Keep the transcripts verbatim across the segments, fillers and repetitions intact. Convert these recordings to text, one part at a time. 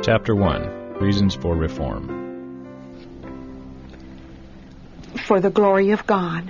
Chapter one. Reasons for Reform. For the glory of God.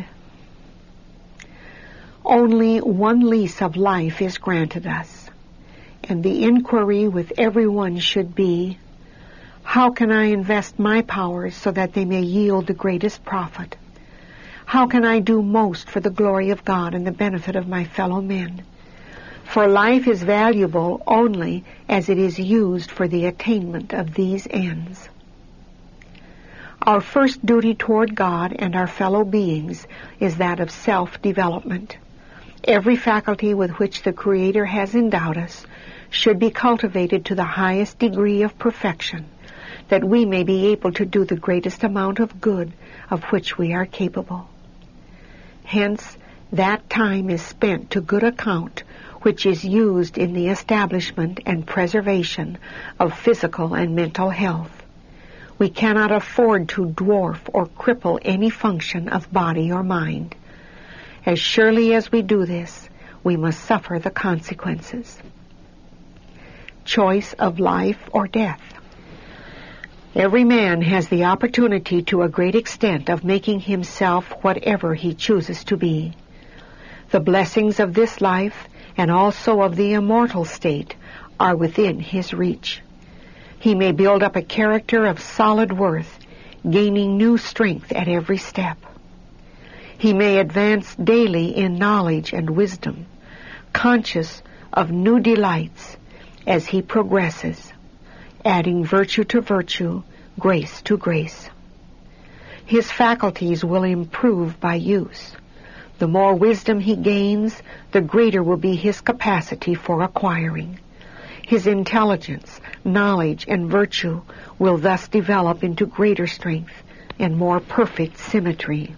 Only one lease of life is granted us, and the inquiry with everyone should be, how can I invest my powers so that they may yield the greatest profit? How can I do most for the glory of God and the benefit of my fellow men? For life is valuable only as it is used for the attainment of these ends. Our first duty toward God and our fellow beings is that of self-development. Every faculty with which the Creator has endowed us should be cultivated to the highest degree of perfection, that we may be able to do the greatest amount of good of which we are capable. Hence, that time is spent to good account which is used in the establishment and preservation of physical and mental health. We cannot afford to dwarf or cripple any function of body or mind. As surely as we do this, we must suffer the consequences. Choice of life or death. Every man has the opportunity to a great extent of making himself whatever he chooses to be. The blessings of this life and also of the immortal state are within his reach. He may build up a character of solid worth, gaining new strength at every step. He may advance daily in knowledge and wisdom, conscious of new delights as he progresses, adding virtue to virtue, grace to grace. His faculties will improve by use. The more wisdom he gains, the greater will be his capacity for acquiring. His intelligence, knowledge, and virtue will thus develop into greater strength and more perfect symmetry.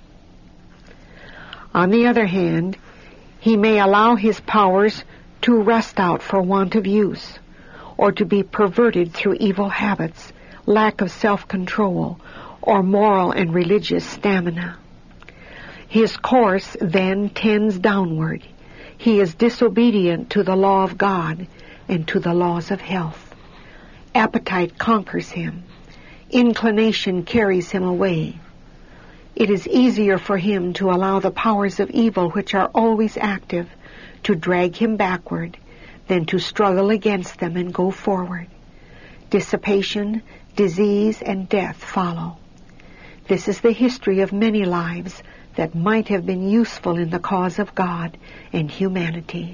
On the other hand, he may allow his powers to rust out for want of use, or to be perverted through evil habits, lack of self-control, or moral and religious stamina. His course then tends downward. He is disobedient to the law of God and to the laws of health. Appetite conquers him. Inclination carries him away. It is easier for him to allow the powers of evil, which are always active, to drag him backward than to struggle against them and go forward. Dissipation, disease, and death follow. This is the history of many lives that might have been useful in the cause of God and humanity.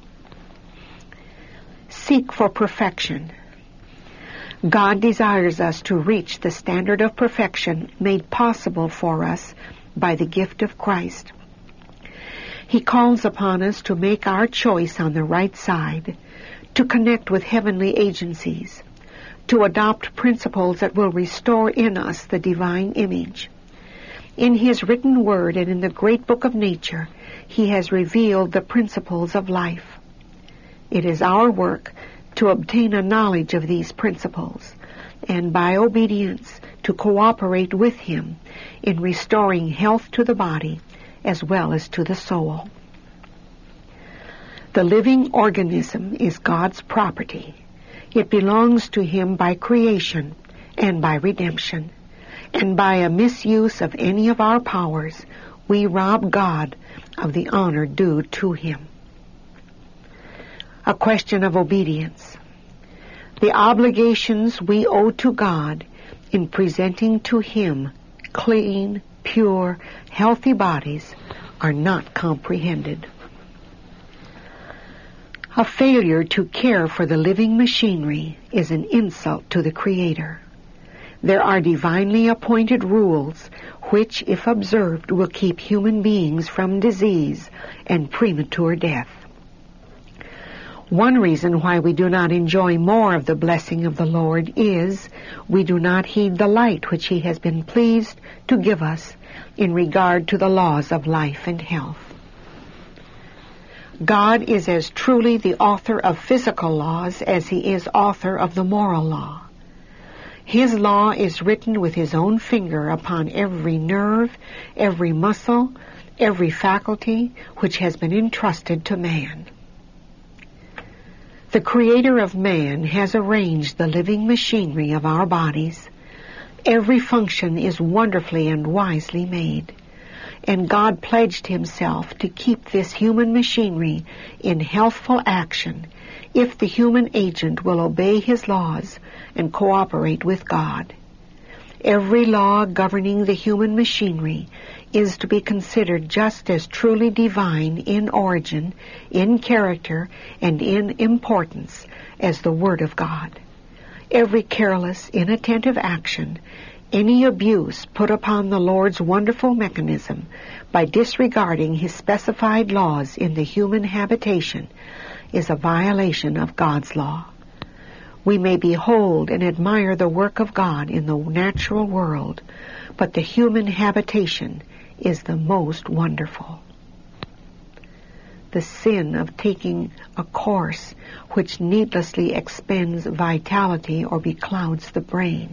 Seek for perfection. God desires us to reach the standard of perfection made possible for us by the gift of Christ. He calls upon us to make our choice on the right side, to connect with heavenly agencies, to adopt principles that will restore in us the divine image. In His written word and in the great book of nature, He has revealed the principles of life. It is our work to obtain a knowledge of these principles, and by obedience to cooperate with Him in restoring health to the body as well as to the soul. The living organism is God's property. It belongs to Him by creation and by redemption. And by a misuse of any of our powers, we rob God of the honor due to Him. A question of obedience. The obligations we owe to God in presenting to Him clean, pure, healthy bodies are not comprehended. A failure to care for the living machinery is an insult to the Creator. There are divinely appointed rules which, if observed, will keep human beings from disease and premature death. One reason why we do not enjoy more of the blessing of the Lord is we do not heed the light which He has been pleased to give us in regard to the laws of life and health. God is as truly the author of physical laws as He is author of the moral law. His law is written with His own finger upon every nerve, every muscle, every faculty which has been entrusted to man. The Creator of man has arranged the living machinery of our bodies. Every function is wonderfully and wisely made, and God pledged himself to keep this human machinery in healthful action if the human agent will obey his laws and cooperate with God. Every law governing the human machinery is to be considered just as truly divine in origin, in character, and in importance as the Word of God. Every careless, inattentive action, any abuse put upon the Lord's wonderful mechanism by disregarding his specified laws in the human habitation is a violation of God's law. We may behold and admire the work of God in the natural world, but the human habitation is the most wonderful. The sin of taking a course which needlessly expends vitality or beclouds the brain.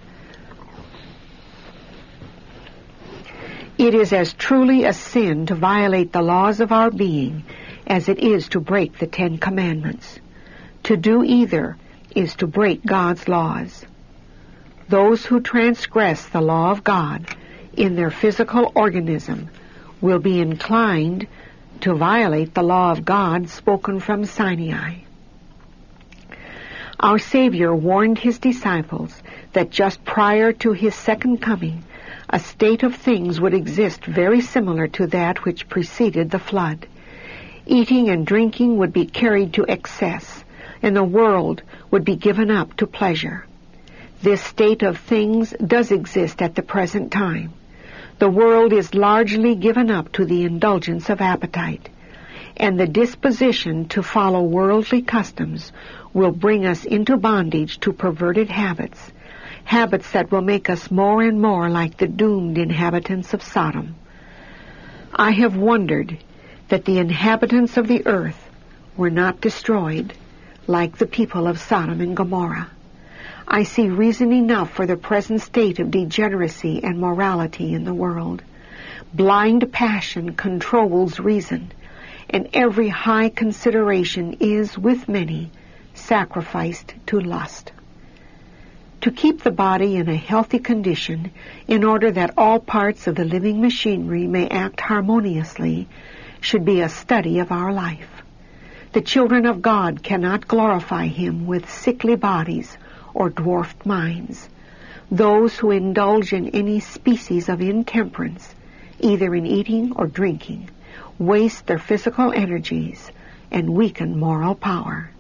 It is as truly a sin to violate the laws of our being as it is to break the Ten Commandments. To do either is to break God's laws. Those who transgress the law of God in their physical organism will be inclined to violate the law of God spoken from Sinai. Our Savior warned his disciples that just prior to his second coming, a state of things would exist very similar to that which preceded the flood. Eating and drinking would be carried to excess, and the world would be given up to pleasure. This state of things does exist at the present time. The world is largely given up to the indulgence of appetite, and the disposition to follow worldly customs will bring us into bondage to perverted habits, habits that will make us more and more like the doomed inhabitants of Sodom. I have wondered that the inhabitants of the earth were not destroyed like the people of Sodom and Gomorrah. I see reason enough for the present state of degeneracy and morality in the world. Blind passion controls reason, and every high consideration is, with many, sacrificed to lust. To keep the body in a healthy condition, in order that all parts of the living machinery may act harmoniously, should be a study of our life. The children of God cannot glorify him with sickly bodies or dwarfed minds. Those who indulge in any species of intemperance, either in eating or drinking, waste their physical energies and weaken moral power.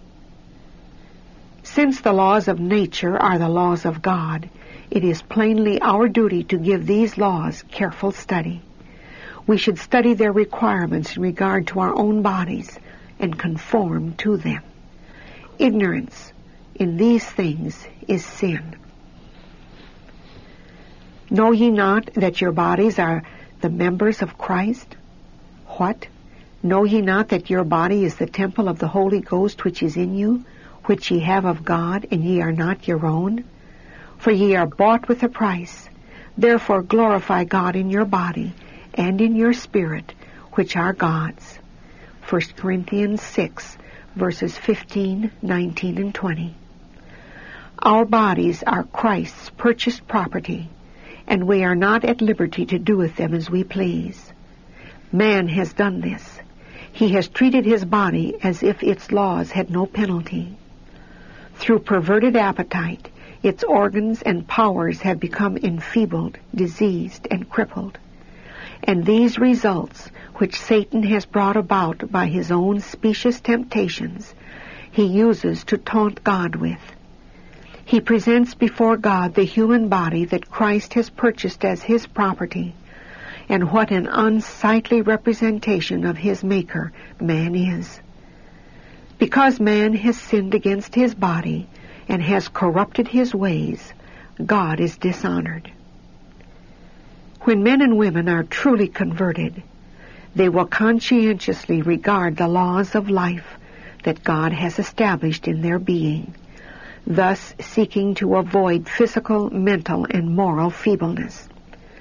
Since the laws of nature are the laws of God, it is plainly our duty to give these laws careful study. We should study their requirements in regard to our own bodies and conform to them. Ignorance in these things is sin. Know ye not that your bodies are the members of Christ? What? Know ye not that your body is the temple of the Holy Ghost which is in you, which ye have of God, and ye are not your own? For ye are bought with a price. Therefore glorify God in your body and in your spirit, which are God's. First Corinthians six, verses fifteen, nineteen, and twenty. Our bodies are Christ's purchased property, and we are not at liberty to do with them as we please. Man has done this. He has treated his body as if its laws had no penalty. Through perverted appetite, its organs and powers have become enfeebled, diseased, and crippled. And these results, which Satan has brought about by his own specious temptations, he uses to taunt God with. He presents before God the human body that Christ has purchased as his property, and what an unsightly representation of his Maker man is. Because man has sinned against his body and has corrupted his ways, God is dishonored. When men and women are truly converted, they will conscientiously regard the laws of life that God has established in their being, thus seeking to avoid physical, mental, and moral feebleness.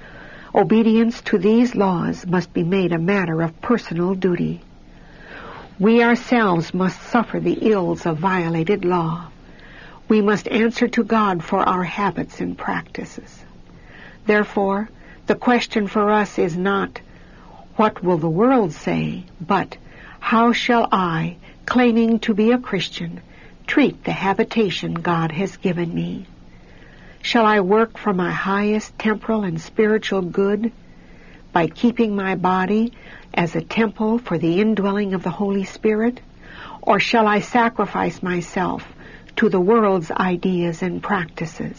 Obedience to these laws must be made a matter of personal duty. We ourselves must suffer the ills of violated law. We must answer to God for our habits and practices. Therefore, the question for us is not, what will the world say, but how shall I, claiming to be a Christian, treat the habitation God has given me? Shall I work for my highest temporal and spiritual good by keeping my body as a temple for the indwelling of the Holy Spirit? Or shall I sacrifice myself to the world's ideas and practices?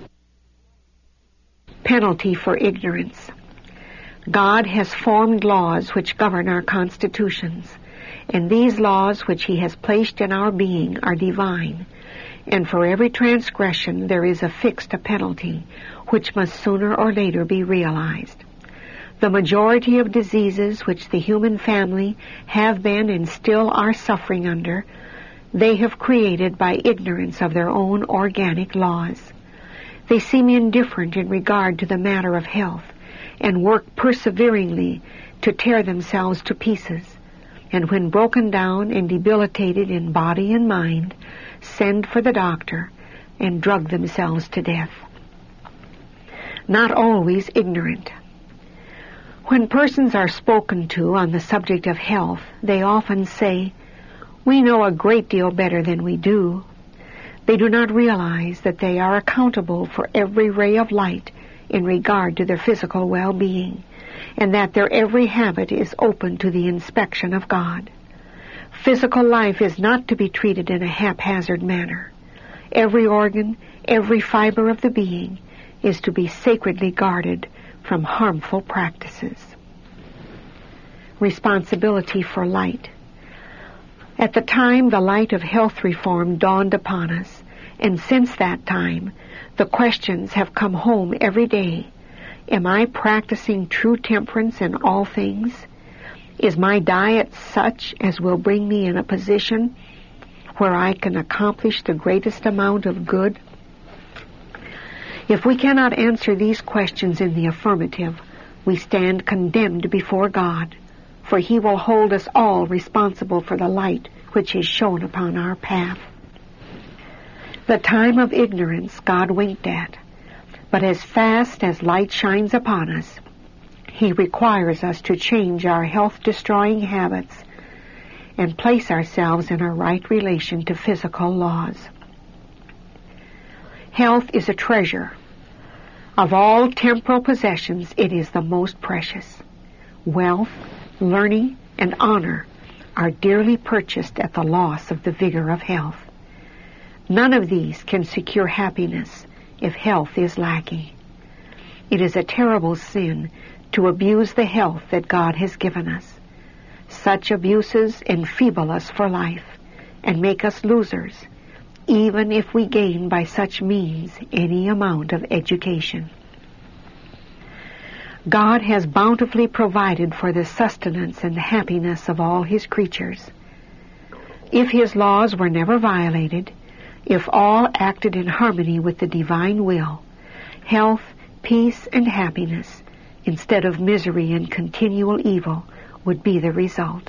Penalty for ignorance. God has formed laws which govern our constitutions, and these laws which He has placed in our being are divine, and for every transgression there is affixed a penalty, which must sooner or later be realized. The majority of diseases which the human family have been and still are suffering under, they have created by ignorance of their own organic laws. They seem indifferent in regard to the matter of health, and work perseveringly to tear themselves to pieces, and when broken down and debilitated in body and mind, send for the doctor and drug themselves to death. Not always ignorant. When persons are spoken to on the subject of health, they often say, "We know a great deal better than we do." They do not realize that they are accountable for every ray of light in regard to their physical well-being, and that their every habit is open to the inspection of God. Physical life is not to be treated in a haphazard manner. Every organ, every fiber of the being is to be sacredly guarded from harmful practices. Responsibility for light. At the time the light of health reform dawned upon us, and since that time, the questions have come home every day. Am I practicing true temperance in all things? Is my diet such as will bring me in a position where I can accomplish the greatest amount of good? If we cannot answer these questions in the affirmative, we stand condemned before God, for He will hold us all responsible for the light which is shone upon our path. The time of ignorance God winked at, but as fast as light shines upon us, He requires us to change our health-destroying habits and place ourselves in a right relation to physical laws. Health is a treasure. Of all temporal possessions, it is the most precious. Wealth, learning, and honor are dearly purchased at the loss of the vigor of health. None of these can secure happiness if health is lacking. It is a terrible sin to abuse the health that God has given us. Such abuses enfeeble us for life and make us losers, even if we gain by such means any amount of education. God has bountifully provided for the sustenance and happiness of all His creatures. If His laws were never violated, if all acted in harmony with the divine will, health, peace, and happiness, instead of misery and continual evil, would be the result.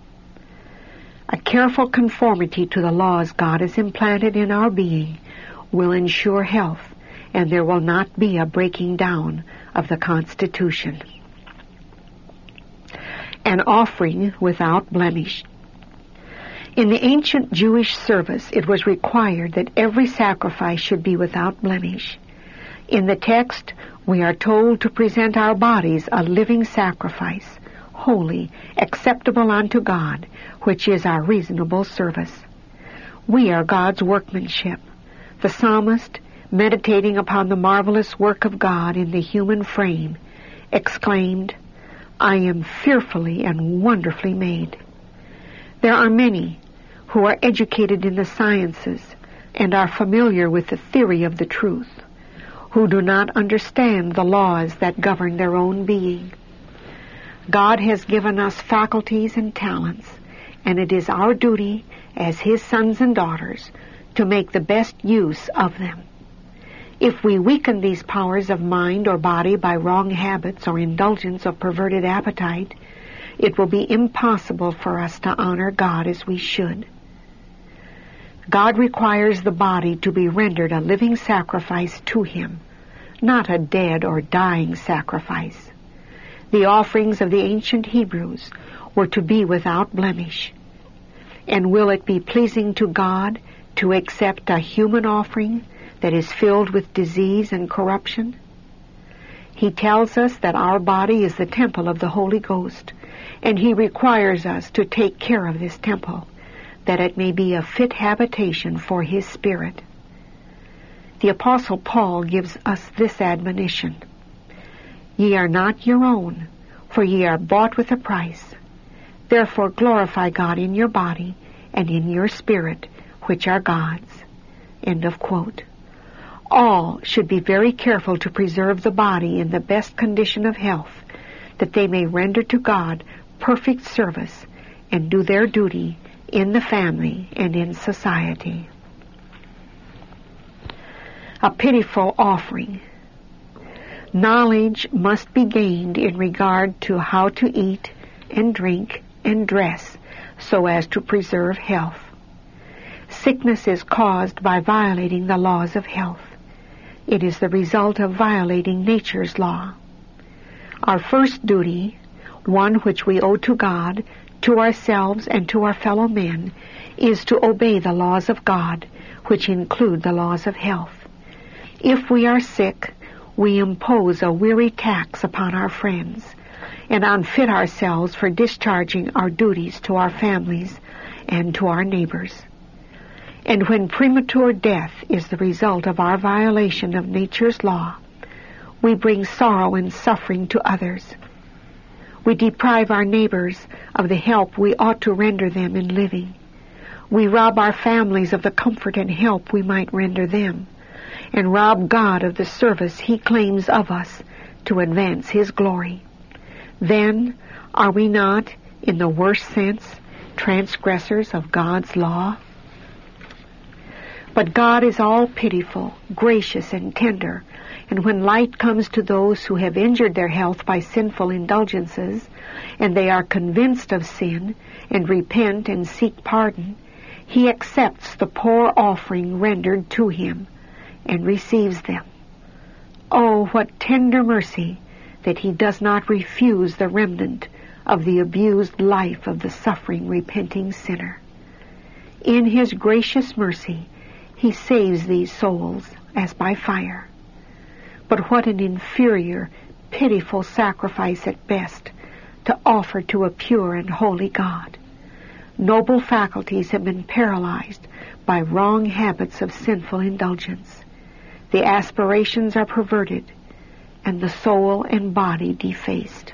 A careful conformity to the laws God has implanted in our being will ensure health, and there will not be a breaking down of the constitution. An offering without blemish. In the ancient Jewish service, it was required that every sacrifice should be without blemish. In the text, we are told to present our bodies a living sacrifice, holy, acceptable unto God, which is our reasonable service. We are God's workmanship. The psalmist, meditating upon the marvelous work of God in the human frame, exclaimed, "I am fearfully and wonderfully made." There are many who are educated in the sciences and are familiar with the theory of the truth, who do not understand the laws that govern their own being. God has given us faculties and talents, and it is our duty as His sons and daughters to make the best use of them. If we weaken these powers of mind or body by wrong habits or indulgence of perverted appetite, it will be impossible for us to honor God as we should. God requires the body to be rendered a living sacrifice to Him, not a dead or dying sacrifice. The offerings of the ancient Hebrews were to be without blemish. And will it be pleasing to God to accept a human offering that is filled with disease and corruption? He tells us that our body is the temple of the Holy Ghost, and He requires us to take care of this temple, that it may be a fit habitation for His Spirit. The Apostle Paul gives us this admonition: Ye are not your own, for ye are bought with a price. Therefore glorify God in your body and in your spirit, which are God's. End of quote. All should be very careful to preserve the body in the best condition of health, that they may render to God perfect service and do their duty in the family and in society. A pitiful offering. Knowledge must be gained in regard to how to eat and drink and dress so as to preserve health. Sickness is caused by violating the laws of health. It is the result of violating nature's law. Our first duty, one which we owe to God, to ourselves, and to our fellow men, is to obey the laws of God, which include the laws of health. If we are sick, we impose a weary tax upon our friends, and unfit ourselves for discharging our duties to our families and to our neighbors. And when premature death is the result of our violation of nature's law, we bring sorrow and suffering to others. We deprive our neighbors of the help we ought to render them in living. We rob our families of the comfort and help we might render them, and rob God of the service He claims of us to advance His glory. Then are we not, in the worst sense, transgressors of God's law? But God is all pitiful, gracious, and tender, and when light comes to those who have injured their health by sinful indulgences, and they are convinced of sin, and repent and seek pardon, He accepts the poor offering rendered to Him, and receives them. Oh, what tender mercy that He does not refuse the remnant of the abused life of the suffering, repenting sinner. In His gracious mercy, He saves these souls as by fire. But what an inferior, pitiful sacrifice at best to offer to a pure and holy God. Noble faculties have been paralyzed by wrong habits of sinful indulgence. The aspirations are perverted, and the soul and body defaced.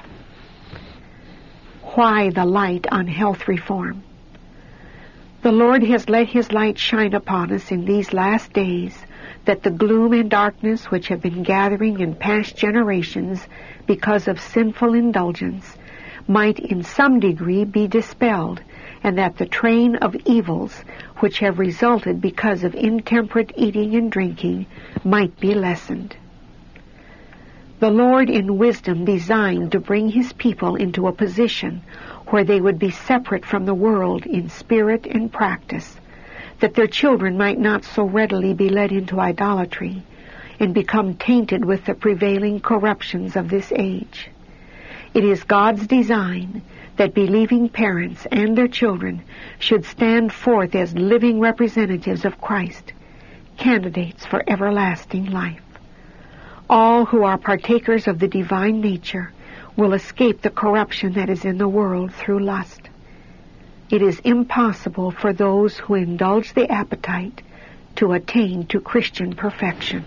Why the light on health reform? The Lord has let His light shine upon us in these last days, that the gloom and darkness which have been gathering in past generations because of sinful indulgence might in some degree be dispelled, and that the train of evils which have resulted because of intemperate eating and drinking might be lessened. The Lord in wisdom designed to bring His people into a position where they would be separate from the world in spirit and practice, that their children might not so readily be led into idolatry and become tainted with the prevailing corruptions of this age. It is God's design that believing parents and their children should stand forth as living representatives of Christ, candidates for everlasting life. All who are partakers of the divine nature will escape the corruption that is in the world through lust. It is impossible for those who indulge the appetite to attain to Christian perfection.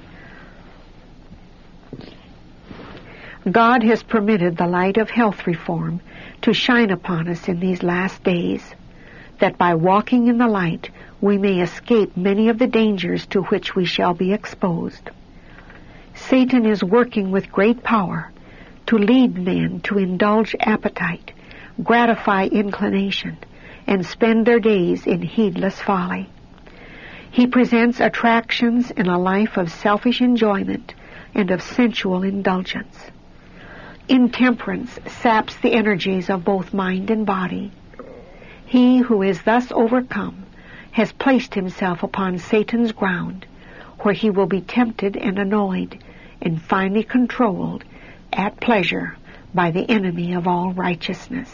God has permitted the light of health reform to shine upon us in these last days, that by walking in the light we may escape many of the dangers to which we shall be exposed. Satan is working with great power to lead men to indulge appetite, gratify inclination, and spend their days in heedless folly. He presents attractions in a life of selfish enjoyment and of sensual indulgence. Intemperance saps the energies of both mind and body. He who is thus overcome has placed himself upon Satan's ground, where he will be tempted and annoyed, and finally controlled at pleasure by the enemy of all righteousness.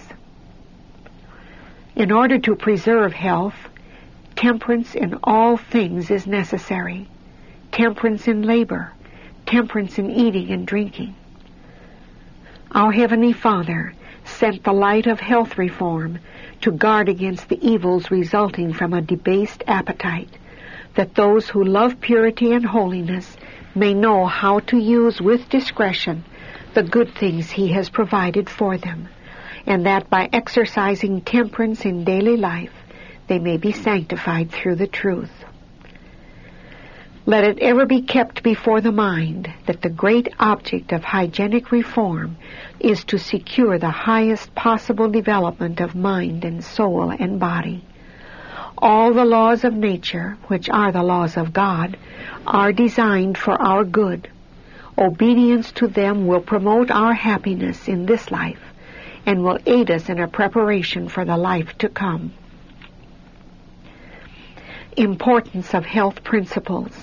In order to preserve health, temperance in all things is necessary. Temperance in labor, temperance in eating and drinking. Our Heavenly Father sent the light of health reform to guard against the evils resulting from a debased appetite, that those who love purity and holiness may know how to use with discretion the good things He has provided for them, and that by exercising temperance in daily life they may be sanctified through the truth. Let it ever be kept before the mind that the great object of hygienic reform is to secure the highest possible development of mind and soul and body. All the laws of nature, which are the laws of God, are designed for our good. Obedience to them will promote our happiness in this life and will aid us in our preparation for the life to come. Importance of health principles.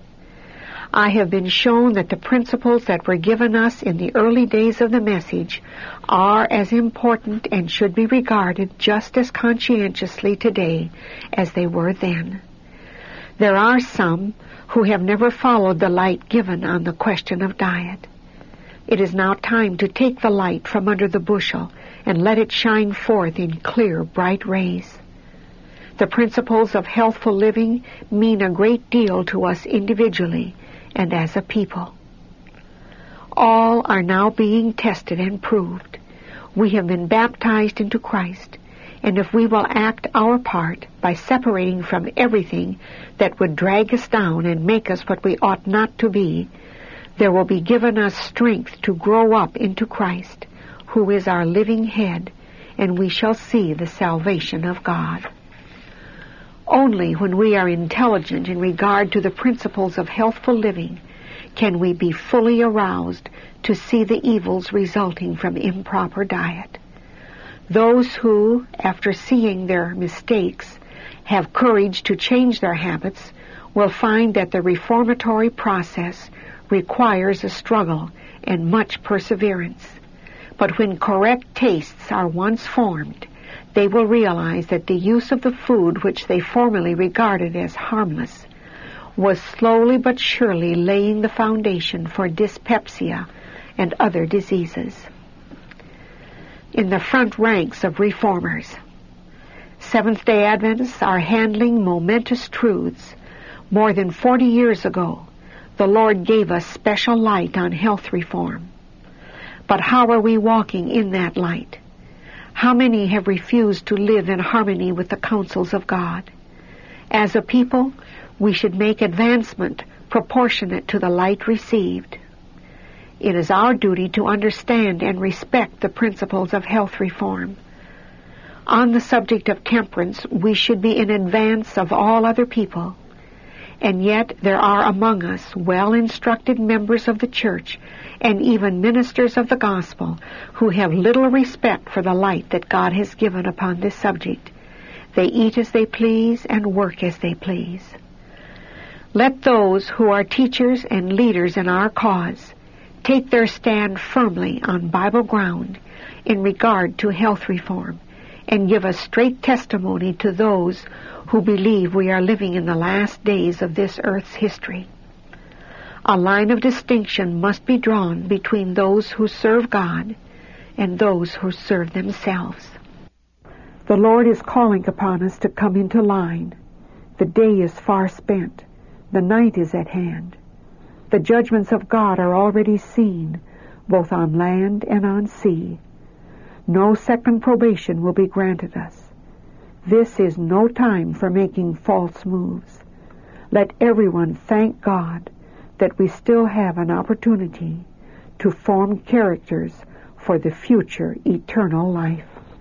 I have been shown that the principles that were given us in the early days of the message are as important and should be regarded just as conscientiously today as they were then. There are some who have never followed the light given on the question of diet. It is now time to take the light from under the bushel and let it shine forth in clear, bright rays. The principles of healthful living mean a great deal to us individually and as a people. All are now being tested and proved. We have been baptized into Christ, and if we will act our part by separating from everything that would drag us down and make us what we ought not to be, there will be given us strength to grow up into Christ, who is our living head, and we shall see the salvation of God. Only when we are intelligent in regard to the principles of healthful living can we be fully aroused to see the evils resulting from improper diet. Those who, after seeing their mistakes, have courage to change their habits will find that the reformatory process requires a struggle and much perseverance. But when correct tastes are once formed, they will realize that the use of the food which they formerly regarded as harmless was slowly but surely laying the foundation for dyspepsia and other diseases. In the front ranks of reformers, Seventh-day Adventists are handling momentous truths. More than forty years ago, the Lord gave us special light on health reform. But how are we walking in that light? How many have refused to live in harmony with the counsels of God? As a people, we should make advancement proportionate to the light received. It is our duty to understand and respect the principles of health reform. On the subject of temperance, we should be in advance of all other people. And yet there are among us well-instructed members of the church and even ministers of the gospel who have little respect for the light that God has given upon this subject. They eat as they please and work as they please. Let those who are teachers and leaders in our cause take their stand firmly on Bible ground in regard to health reform and give a straight testimony to those who believe we are living in the last days of this earth's history. A line of distinction must be drawn between those who serve God and those who serve themselves. The Lord is calling upon us to come into line. The day is far spent. The night is at hand. The judgments of God are already seen, both on land and on sea. No second probation will be granted us. This is no time for making false moves. Let everyone thank God that we still have an opportunity to form characters for the future eternal life.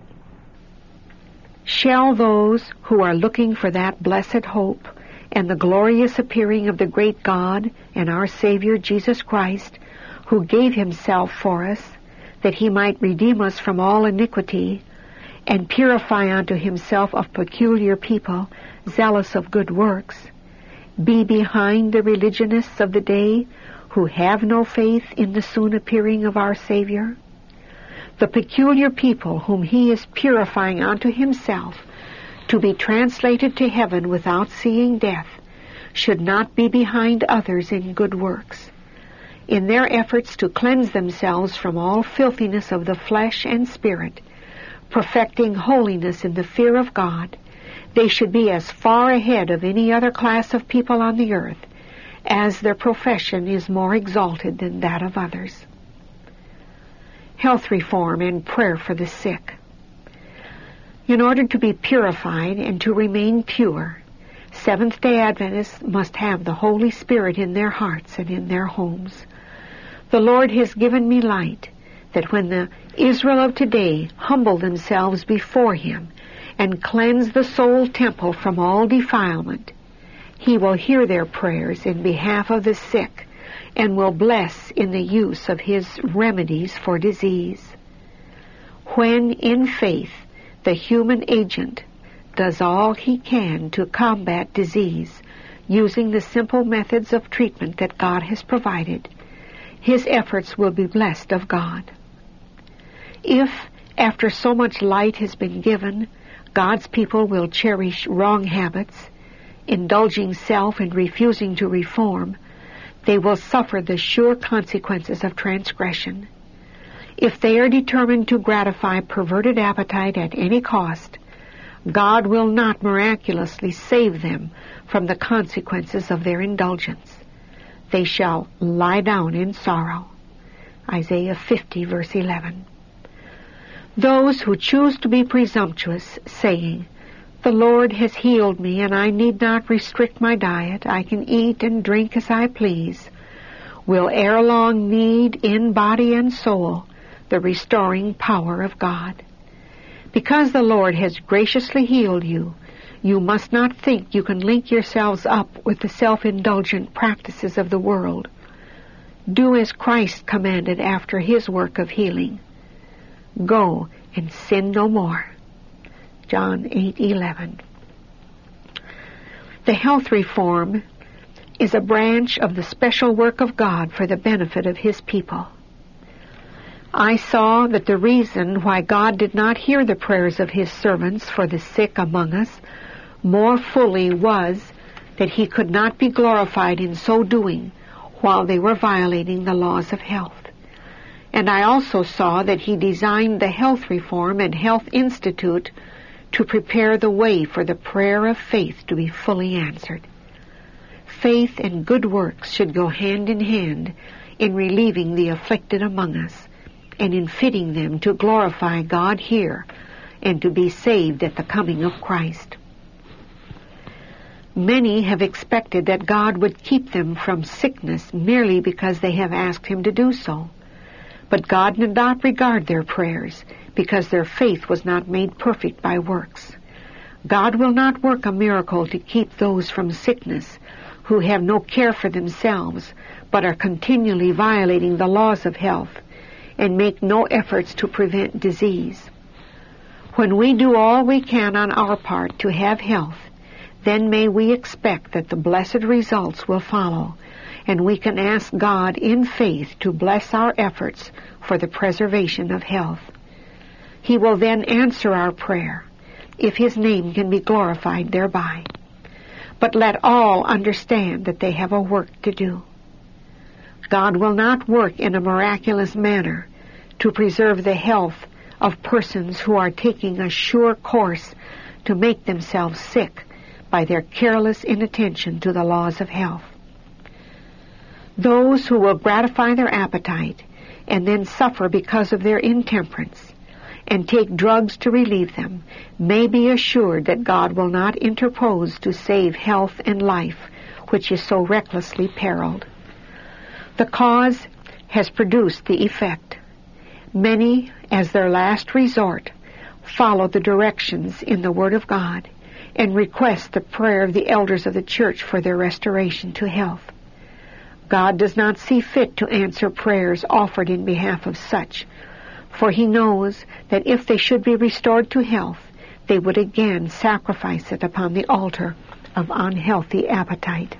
Shall those who are looking for that blessed hope and the glorious appearing of the great God and our Savior Jesus Christ, who gave himself for us, that he might redeem us from all iniquity, and purify unto himself a peculiar people, zealous of good works. Be behind the religionists of the day, who have no faith in the soon appearing of our Savior. The peculiar people whom he is purifying unto himself, to be translated to heaven without seeing death, should not be behind others in good works. In their efforts to cleanse themselves from all filthiness of the flesh and spirit, perfecting holiness in the fear of God, they should be as far ahead of any other class of people on the earth, as their profession is more exalted than that of others. Health reform and prayer for the sick. In order to be purified and to remain pure, Seventh-day Adventists must have the Holy Spirit in their hearts and in their homes. The Lord has given me light, that when the Israel of today humble themselves before him and cleanse the soul temple from all defilement, he will hear their prayers in behalf of the sick and will bless in the use of his remedies for disease. When in faith the human agent does all he can to combat disease using the simple methods of treatment that God has provided, his efforts will be blessed of God. If, after so much light has been given, God's people will cherish wrong habits, indulging self and refusing to reform, they will suffer the sure consequences of transgression. If they are determined to gratify perverted appetite at any cost, God will not miraculously save them from the consequences of their indulgence. They shall lie down in sorrow. Isaiah fifty, verse eleven. Those who choose to be presumptuous, saying, "The Lord has healed me, and I need not restrict my diet, I can eat and drink as I please," will ere long need in body and soul the restoring power of God. Because the Lord has graciously healed you, you must not think you can link yourselves up with the self-indulgent practices of the world. Do as Christ commanded after his work of healing. Go and sin no more. John eight eleven. The health reform is a branch of the special work of God for the benefit of his people. I saw that the reason why God did not hear the prayers of his servants for the sick among us more fully was that he could not be glorified in so doing while they were violating the laws of health. And I also saw that he designed the Health Reform and Health Institute to prepare the way for the prayer of faith to be fully answered. Faith and good works should go hand in hand in relieving the afflicted among us, and in fitting them to glorify God here and to be saved at the coming of Christ. Many have expected that God would keep them from sickness merely because they have asked him to do so. But God did not regard their prayers because their faith was not made perfect by works. God will not work a miracle to keep those from sickness who have no care for themselves but are continually violating the laws of health and make no efforts to prevent disease. When we do all we can on our part to have health, then may we expect that the blessed results will follow, and we can ask God in faith to bless our efforts for the preservation of health. He will then answer our prayer, if his name can be glorified thereby. But let all understand that they have a work to do. God will not work in a miraculous manner to preserve the health of persons who are taking a sure course to make themselves sick by their careless inattention to the laws of health. Those who will gratify their appetite and then suffer because of their intemperance and take drugs to relieve them may be assured that God will not interpose to save health and life, which is so recklessly periled. The cause has produced the effect. Many, as their last resort, follow the directions in the Word of God and request the prayer of the elders of the church for their restoration to health. God does not see fit to answer prayers offered in behalf of such, For he knows that if they should be restored to health, they would again sacrifice it upon the altar of unhealthy appetite.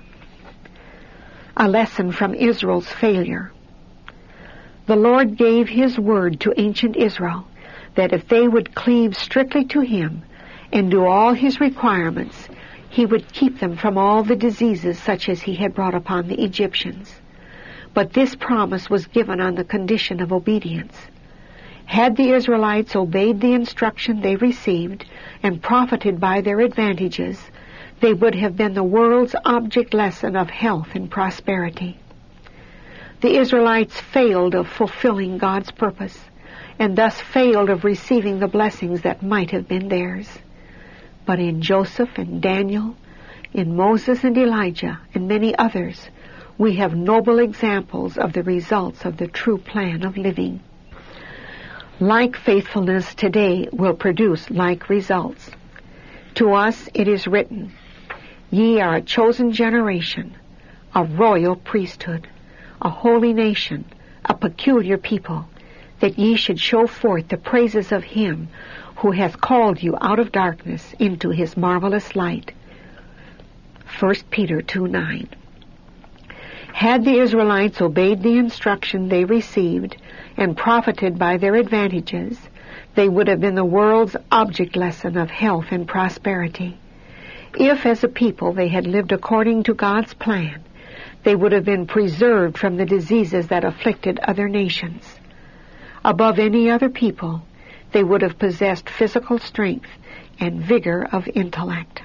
A lesson from Israel's failure. The Lord gave his word to ancient Israel that if they would cleave strictly to him and do all his requirements, he would keep them from all the diseases such as he had brought upon the Egyptians. But this promise was given on the condition of obedience. Had the Israelites obeyed the instruction they received and profited by their advantages, they would have been the world's object lesson of health and prosperity. The Israelites failed of fulfilling God's purpose, and thus failed of receiving the blessings that might have been theirs. But in Joseph and Daniel, in Moses and Elijah, and many others, we have noble examples of the results of the true plan of living. Like faithfulness today will produce like results. To us it is written, "Ye are a chosen generation, a royal priesthood, a holy nation, a peculiar people, that ye should show forth the praises of him who hath called you out of darkness into his marvelous light." First Peter two nine. Had the Israelites obeyed the instruction they received and profited by their advantages, they would have been the world's object lesson of health and prosperity. If, as a people, they had lived according to God's plan, they would have been preserved from the diseases that afflicted other nations. Above any other people, they would have possessed physical strength and vigor of intellect.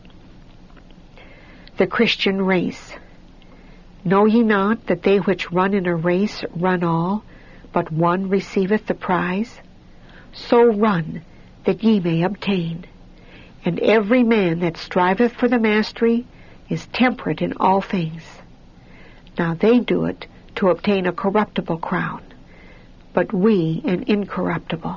The Christian race. Know ye not that they which run in a race run all, but one receiveth the prize? So run, that ye may obtain. And every man that striveth for the mastery is temperate in all things. Now they do it to obtain a corruptible crown, but we an incorruptible.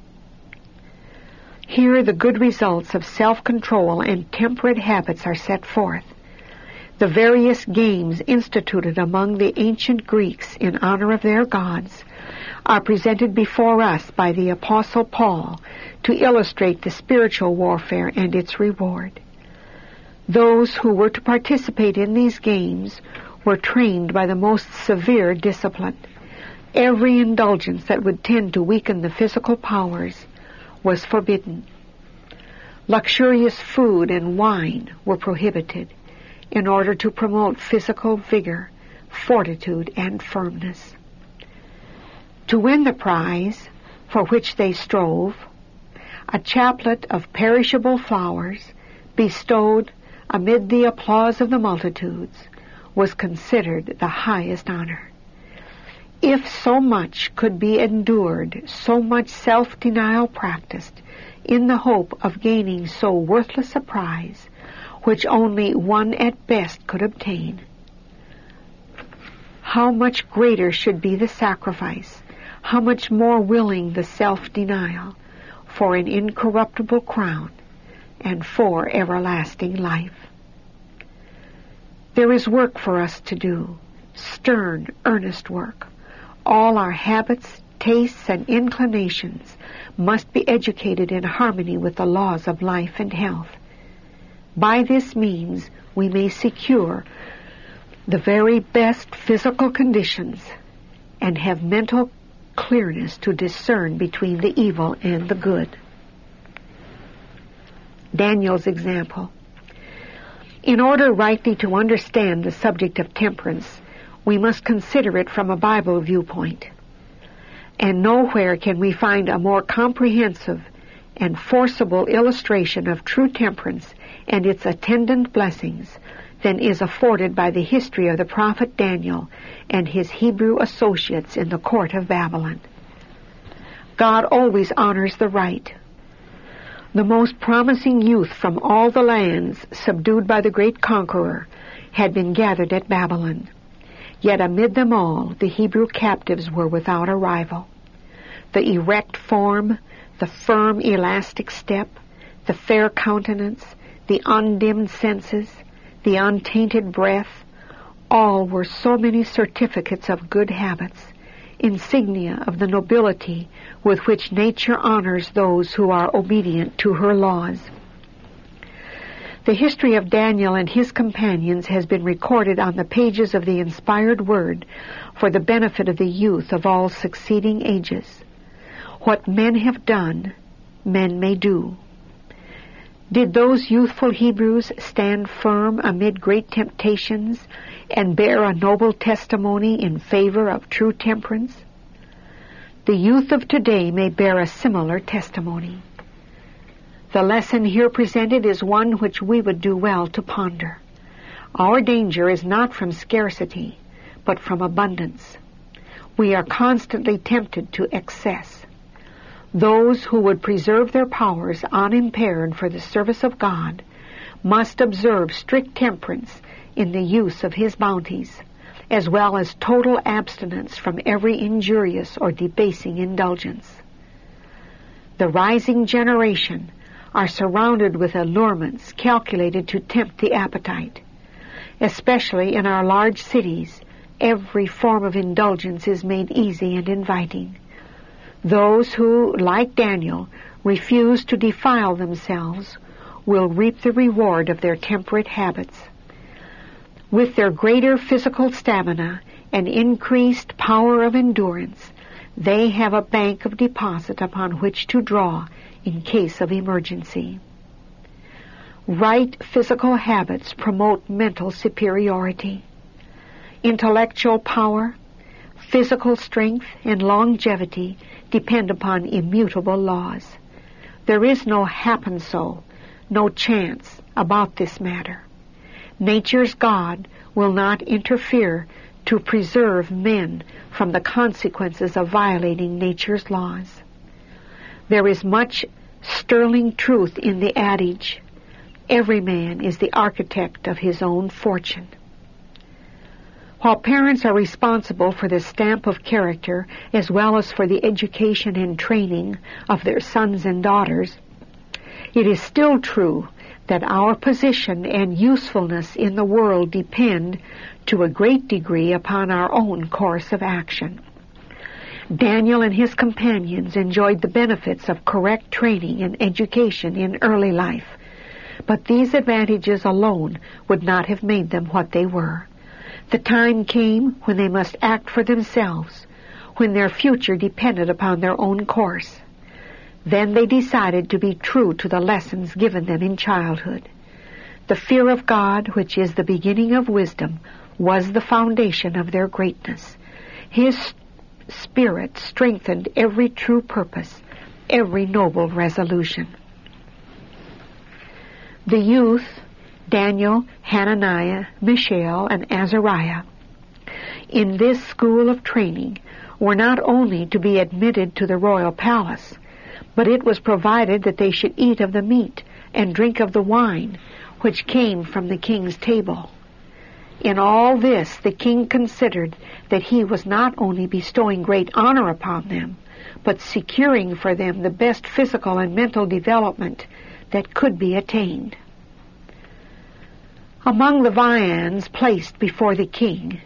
Here the good results of self-control and temperate habits are set forth. The various games instituted among the ancient Greeks in honor of their gods are presented before us by the Apostle Paul to illustrate the spiritual warfare and its reward. Those who were to participate in these games were trained by the most severe discipline. Every indulgence that would tend to weaken the physical powers was forbidden. Luxurious food and wine were prohibited in order to promote physical vigor, fortitude, and firmness. To win the prize for which they strove, a chaplet of perishable flowers bestowed amid the applause of the multitudes was considered the highest honor. If so much could be endured, so much self-denial practiced, in the hope of gaining so worthless a prize, which only one at best could obtain, how much greater should be the sacrifice, how much more willing the self-denial for an incorruptible crown and for everlasting life. There is work for us to do, stern, earnest work. All our habits, tastes, and inclinations must be educated in harmony with the laws of life and health. By this means, we may secure the very best physical conditions and have mental clearness to discern between the evil and the good. Daniel's example. In order rightly to understand the subject of temperance, we must consider it from a Bible viewpoint. And nowhere can we find a more comprehensive and forcible illustration of true temperance and its attendant blessings than is afforded by the history of the prophet Daniel and his Hebrew associates in the court of Babylon. God always honors the right. The most promising youth from all the lands subdued by the great conqueror had been gathered at Babylon. Yet amid them all, the Hebrew captives were without a rival. The erect form, the firm, elastic step, the fair countenance, the undimmed senses, the untainted breath, all were so many certificates of good habits, insignia of the nobility with which nature honors those who are obedient to her laws. The history of Daniel and his companions has been recorded on the pages of the inspired word for the benefit of the youth of all succeeding ages. What men have done, men may do. Did those youthful Hebrews stand firm amid great temptations and bear a noble testimony in favor of true temperance? The youth of today may bear a similar testimony. The lesson here presented is one which we would do well to ponder. Our danger is not from scarcity, but from abundance. We are constantly tempted to excess. Those who would preserve their powers unimpaired for the service of God must observe strict temperance in the use of His bounties, as well as total abstinence from every injurious or debasing indulgence. The rising generation are surrounded with allurements calculated to tempt the appetite. Especially in our large cities, every form of indulgence is made easy and inviting. Those who, like Daniel, refuse to defile themselves will reap the reward of their temperate habits. With their greater physical stamina and increased power of endurance, they have a bank of deposit upon which to draw in case of emergency. Right physical habits promote mental superiority. Intellectual power, physical strength, and longevity depend upon immutable laws. There is no happen-so, no chance about this matter. Nature's God will not interfere to preserve men from the consequences of violating nature's laws. There is much sterling truth in the adage, every man is the architect of his own fortune. While parents are responsible for the stamp of character as well as for the education and training of their sons and daughters, it is still true that our position and usefulness in the world depend to a great degree upon our own course of action. Daniel and his companions enjoyed the benefits of correct training and education in early life, but these advantages alone would not have made them what they were. The time came when they must act for themselves, when their future depended upon their own course. Then they decided to be true to the lessons given them in childhood. The fear of God, which is the beginning of wisdom, was the foundation of their greatness. His Spirit strengthened every true purpose, every noble resolution. The youth, Daniel, Hananiah, Mishael, and Azariah, in this school of training, were not only to be admitted to the royal palace, but it was provided that they should eat of the meat and drink of the wine which came from the king's table. In all this, the king considered that he was not only bestowing great honor upon them, but securing for them the best physical and mental development that could be attained. Among the viands placed before the king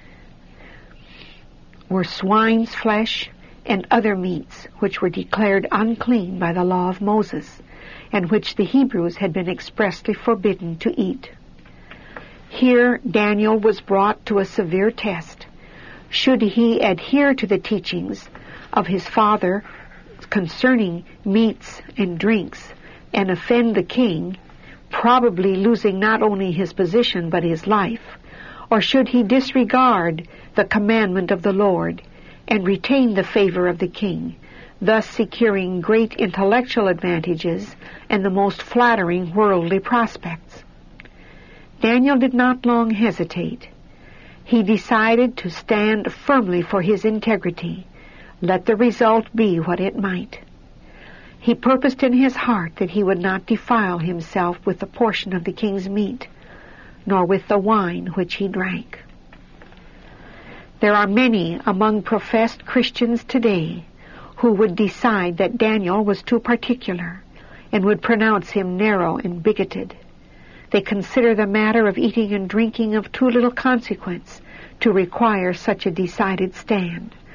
were swine's flesh and other meats which were declared unclean by the law of Moses, and which the Hebrews had been expressly forbidden to eat. Here Daniel was brought to a severe test. Should he adhere to the teachings of his father concerning meats and drinks and offend the king, probably losing not only his position but his life, or should he disregard the commandment of the Lord and retain the favor of the king, thus securing great intellectual advantages and the most flattering worldly prospects? Daniel did not long hesitate. He decided to stand firmly for his integrity, let the result be what it might. He purposed in his heart that he would not defile himself with a portion of the king's meat, nor with the wine which he drank. There are many among professed Christians today who would decide that Daniel was too particular and would pronounce him narrow and bigoted. They consider the matter of eating and drinking of too little consequence to require such a decided stand,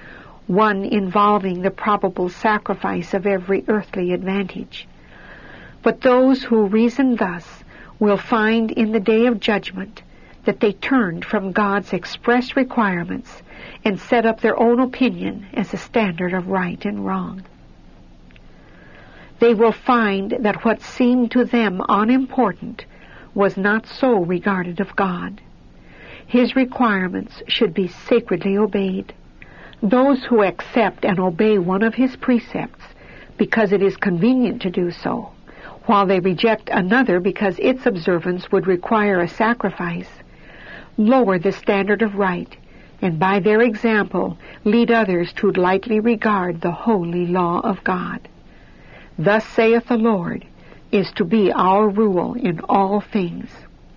one involving the probable sacrifice of every earthly advantage. But those who reason thus will find in the day of judgment that they turned from God's express requirements and set up their own opinion as a standard of right and wrong. They will find that what seemed to them unimportant was not so regarded of God. His requirements should be sacredly obeyed. Those who accept and obey one of his precepts because it is convenient to do so, while they reject another because its observance would require a sacrifice, lower the standard of right, and by their example lead others to lightly regard the holy law of God. Thus saith the Lord is to be our rule in all things.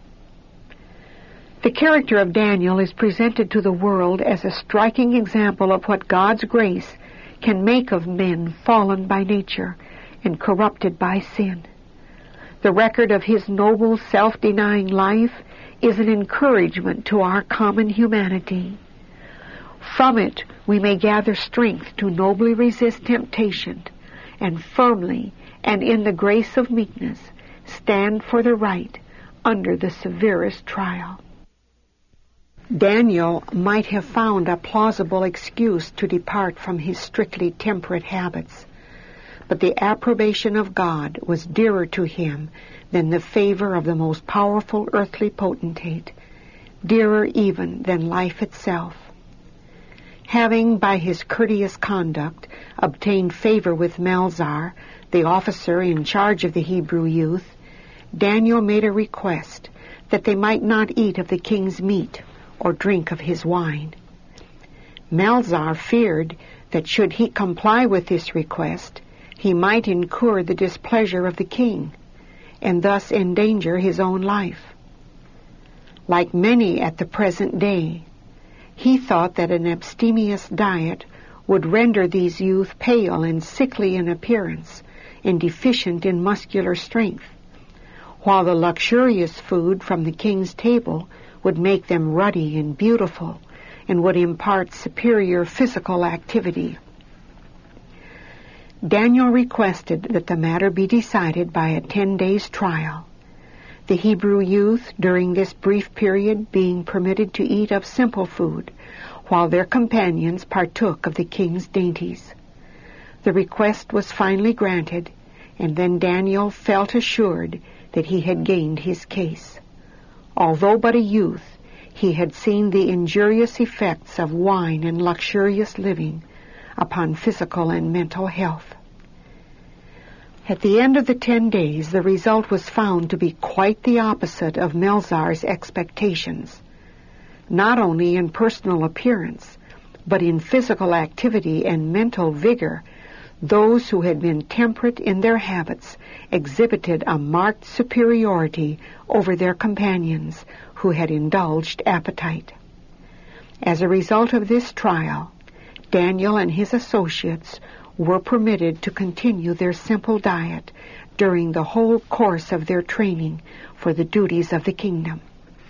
The character of Daniel is presented to the world as a striking example of what God's grace can make of men fallen by nature and corrupted by sin. The record of his noble, self-denying life is an encouragement to our common humanity. From it we may gather strength to nobly resist temptation and firmly and in the grace of meekness stand for the right under the severest trial. Daniel might have found a plausible excuse to depart from his strictly temperate habits, but the approbation of God was dearer to him than the favor of the most powerful earthly potentate, dearer even than life itself. Having, by his courteous conduct, obtained favor with Melzar, the officer in charge of the Hebrew youth, Daniel made a request that they might not eat of the king's meat or drink of his wine. Melzar feared that should he comply with this request, he might incur the displeasure of the king, and thus endanger his own life. Like many at the present day, he thought that an abstemious diet would render these youth pale and sickly in appearance and deficient in muscular strength, while the luxurious food from the king's table would make them ruddy and beautiful and would impart superior physical activity. Daniel requested that the matter be decided by a ten days trial, the Hebrew youth during this brief period being permitted to eat of simple food, while their companions partook of the king's dainties. The request was finally granted, and then Daniel felt assured that he had gained his case. Although but a youth, he had seen the injurious effects of wine and luxurious living upon physical and mental health. At the end of the ten days, the result was found to be quite the opposite of Melzar's expectations, not only in personal appearance, but in physical activity and mental vigor. Those who had been temperate in their habits exhibited a marked superiority over their companions who had indulged appetite. As a result of this trial, Daniel and his associates were permitted to continue their simple diet during the whole course of their training for the duties of the kingdom.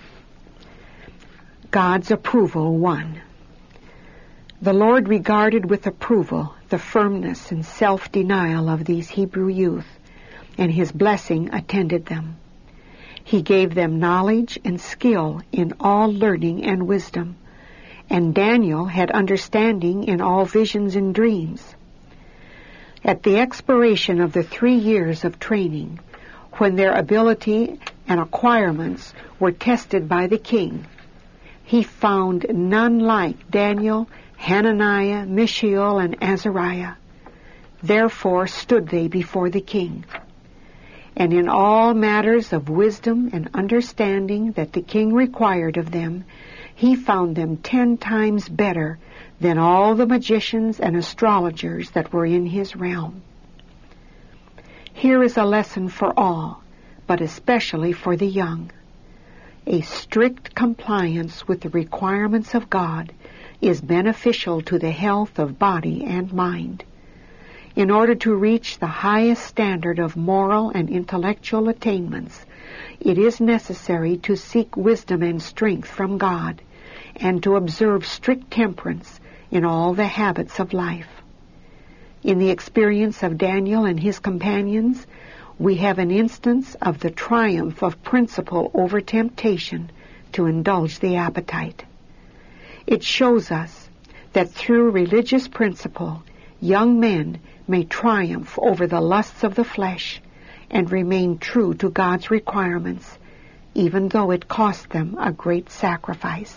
God's approval won. The Lord regarded with approval the firmness and self-denial of these Hebrew youth, and his blessing attended them. He gave them knowledge and skill in all learning and wisdom, and Daniel had understanding in all visions and dreams. At the expiration of the three years of training, when their ability and acquirements were tested by the king, he found none like Daniel, Hananiah, Mishael, and Azariah. Therefore stood they before the king. And in all matters of wisdom and understanding that the king required of them, he found them ten times better than all the magicians and astrologers that were in his realm. Here is a lesson for all, but especially for the young. A strict compliance with the requirements of God is beneficial to the health of body and mind. In order to reach the highest standard of moral and intellectual attainments, it is necessary to seek wisdom and strength from God, and to observe strict temperance in all the habits of life. In the experience of Daniel and his companions, we have an instance of the triumph of principle over temptation to indulge the appetite. It shows us that through religious principle, young men may triumph over the lusts of the flesh and remain true to God's requirements, even though it cost them a great sacrifice.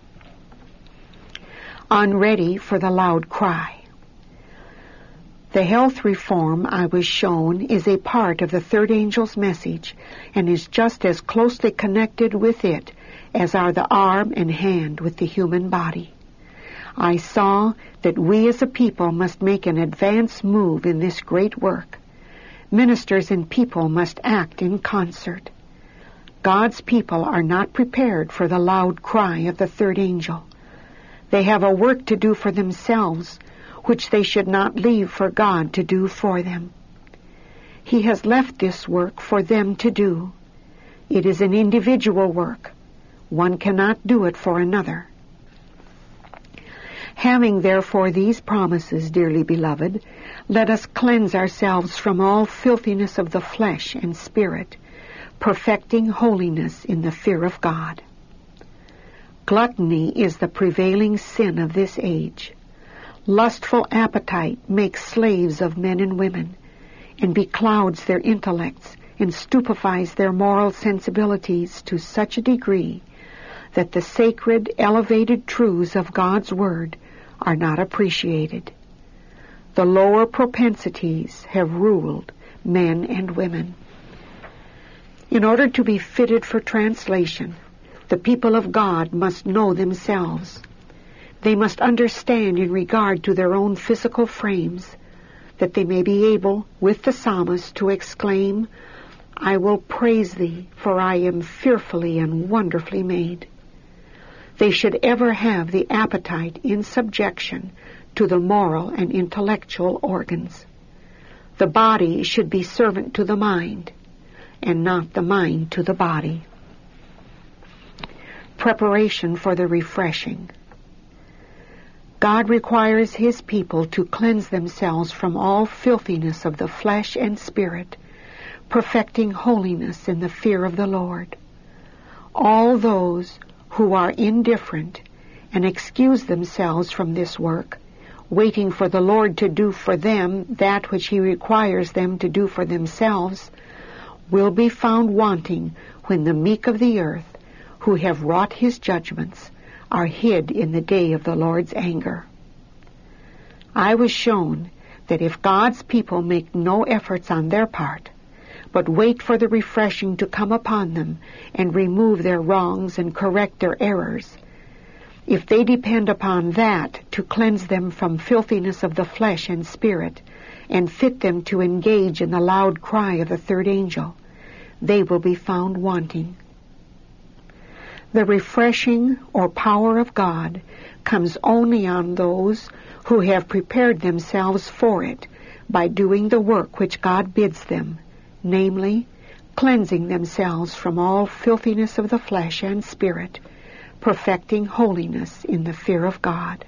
Unready for the loud cry. The health reform I was shown is a part of the third angel's message and is just as closely connected with it as are the arm and hand with the human body. I saw that we as a people must make an advance move in this great work. Ministers and people must act in concert. God's people are not prepared for the loud cry of the third angel. They have a work to do for themselves, which they should not leave for God to do for them. He has left this work for them to do. It is an individual work. One cannot do it for another. Having therefore these promises, dearly beloved, let us cleanse ourselves from all filthiness of the flesh and spirit, perfecting holiness in the fear of God. Gluttony is the prevailing sin of this age. Lustful appetite makes slaves of men and women, and beclouds their intellects and stupefies their moral sensibilities to such a degree that the sacred, elevated truths of God's Word are not appreciated. The lower propensities have ruled men and women. In order to be fitted for translation, the people of God must know themselves. They must understand in regard to their own physical frames, that they may be able, with the psalmist, to exclaim, "I will praise thee, for I am fearfully and wonderfully made." They should ever have the appetite in subjection to the moral and intellectual organs. The body should be servant to the mind, and not the mind to the body. Preparation for the refreshing. God requires His people to cleanse themselves from all filthiness of the flesh and spirit, perfecting holiness in the fear of the Lord. All those who are indifferent and excuse themselves from this work, waiting for the Lord to do for them that which He requires them to do for themselves, will be found wanting when the meek of the earth, who have wrought His judgments, are hid in the day of the Lord's anger. I was shown that if God's people make no efforts on their part, but wait for the refreshing to come upon them and remove their wrongs and correct their errors, if they depend upon that to cleanse them from filthiness of the flesh and spirit and fit them to engage in the loud cry of the third angel, they will be found wanting. The refreshing or power of God comes only on those who have prepared themselves for it by doing the work which God bids them, namely, cleansing themselves from all filthiness of the flesh and spirit, perfecting holiness in the fear of God.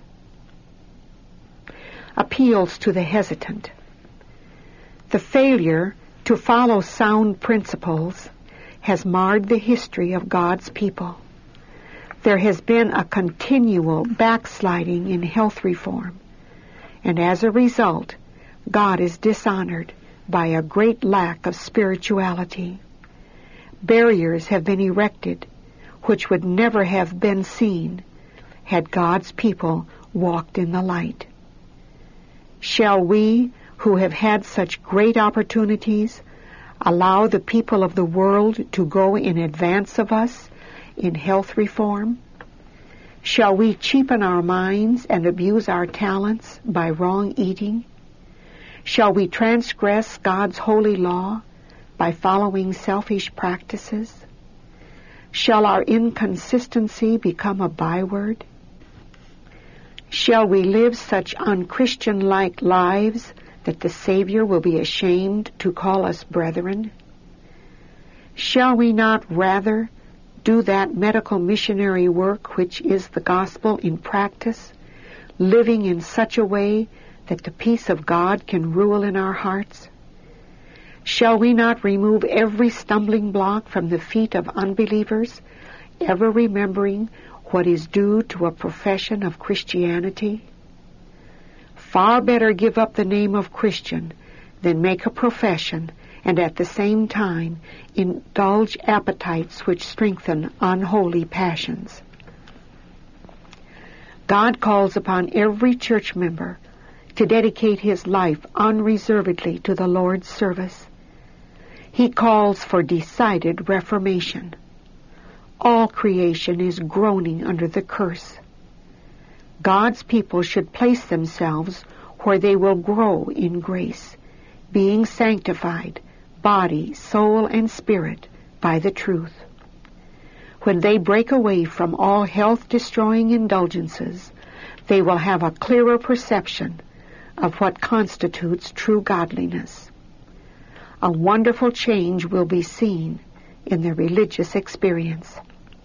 Appeals to the hesitant. The failure to follow sound principles has marred the history of God's people. There has been a continual backsliding in health reform, and as a result, God is dishonored by a great lack of spirituality. Barriers have been erected which would never have been seen had God's people walked in the light. Shall we, who have had such great opportunities, allow the people of the world to go in advance of us in health reform? Shall we cheapen our minds and abuse our talents by wrong eating? Shall we transgress God's holy law by following selfish practices? Shall our inconsistency become a byword? Shall we live such unchristian-like lives that the Savior will be ashamed to call us brethren? Shall we not rather do that medical missionary work which is the gospel in practice, living in such a way that the peace of God can rule in our hearts? Shall we not remove every stumbling block from the feet of unbelievers, ever remembering what is due to a profession of Christianity? Far better give up the name of Christian than make a profession and at the same time indulge appetites which strengthen unholy passions. God calls upon every church member to dedicate his life unreservedly to the Lord's service. He calls for decided reformation. All creation is groaning under the curse. God's people should place themselves where they will grow in grace, being sanctified, body, soul, and spirit, by the truth. When they break away from all health-destroying indulgences, they will have a clearer perception of what constitutes true godliness. A wonderful change will be seen in their religious experience.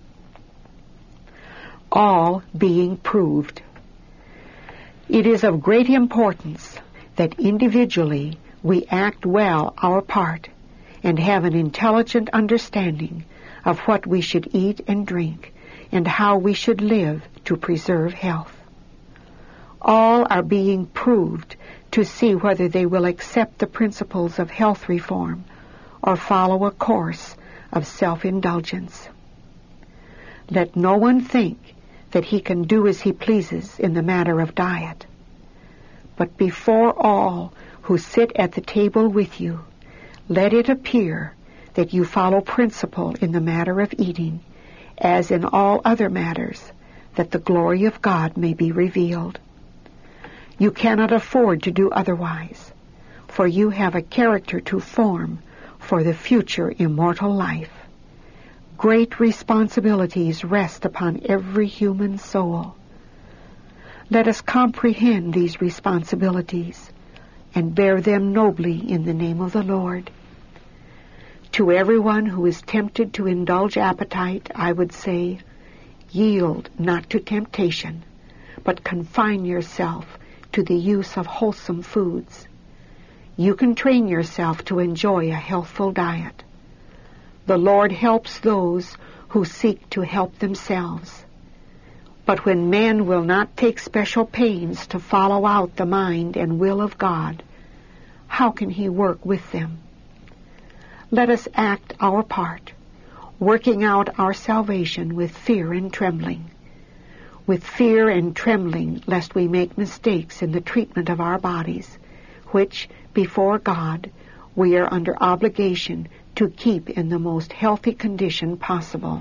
All being proved. It is of great importance that individually we act well our part and have an intelligent understanding of what we should eat and drink and how we should live to preserve health. All are being proved to see whether they will accept the principles of health reform or follow a course of self-indulgence. Let no one think that he can do as he pleases in the matter of diet. But before all who sit at the table with you, let it appear that you follow principle in the matter of eating, as in all other matters, that the glory of God may be revealed. You cannot afford to do otherwise, for you have a character to form for the future immortal life. Great responsibilities rest upon every human soul. Let us comprehend these responsibilities and bear them nobly in the name of the Lord. To everyone who is tempted to indulge appetite, I would say, yield not to temptation, but confine yourself to the use of wholesome foods. You can train yourself to enjoy a healthful diet. The Lord helps those who seek to help themselves. But when men will not take special pains to follow out the mind and will of God, how can He work with them? Let us act our part, working out our salvation with fear and trembling. With fear and trembling, lest we make mistakes in the treatment of our bodies, which, before God, we are under obligation to keep in the most healthy condition possible.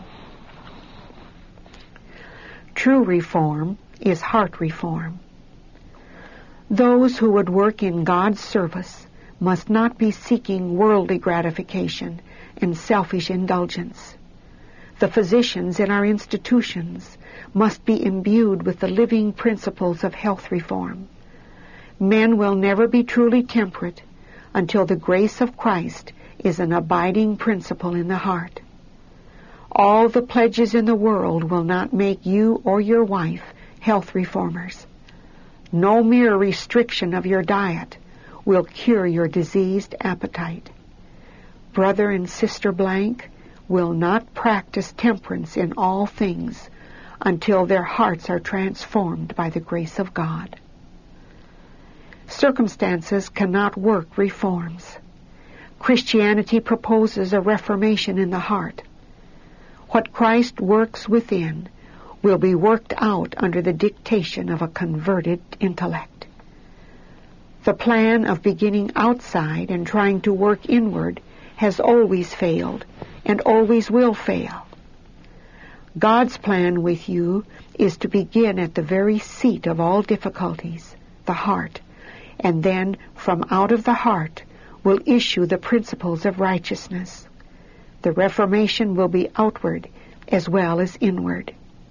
True reform is heart reform. Those who would work in God's service must not be seeking worldly gratification and selfish indulgence. The physicians in our institutions must be imbued with the living principles of health reform. Men will never be truly temperate until the grace of Christ is an abiding principle in the heart. All the pledges in the world will not make you or your wife health reformers. No mere restriction of your diet will cure your diseased appetite. Brother and Sister Blank will not practice temperance in all things until their hearts are transformed by the grace of God. Circumstances cannot work reforms. Christianity proposes a reformation in the heart. What Christ works within will be worked out under the dictation of a converted intellect. The plan of beginning outside and trying to work inward has always failed and always will fail. God's plan with you is to begin at the very seat of all difficulties, the heart, and then from out of the heart will issue the principles of righteousness. The reformation will be outward as well as inward.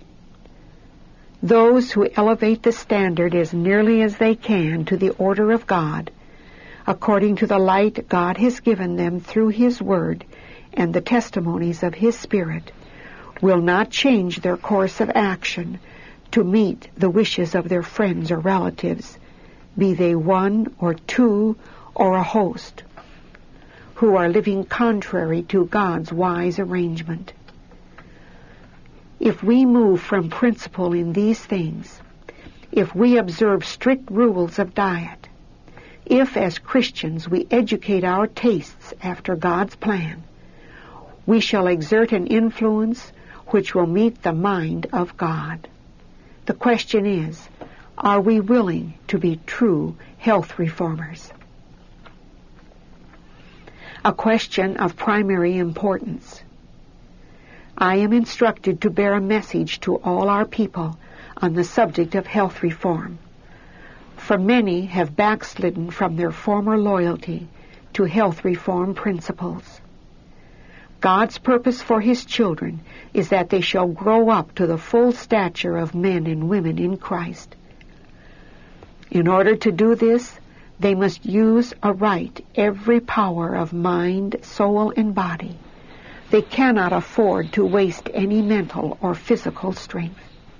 Those who elevate the standard as nearly as they can to the order of God, according to the light God has given them through His Word and the testimonies of His Spirit, will not change their course of action to meet the wishes of their friends or relatives, be they one or two or a host, who are living contrary to God's wise arrangement. If we move from principle in these things, if we observe strict rules of diet, if as Christians we educate our tastes after God's plan, we shall exert an influence which will meet the mind of God. The question is, are we willing to be true health reformers? A question of primary importance. I am instructed to bear a message to all our people on the subject of health reform, for many have backslidden from their former loyalty to health reform principles. God's purpose for His children is that they shall grow up to the full stature of men and women in Christ. In order to do this, they must use aright every power of mind, soul, and body. They cannot afford to waste any mental or physical strength.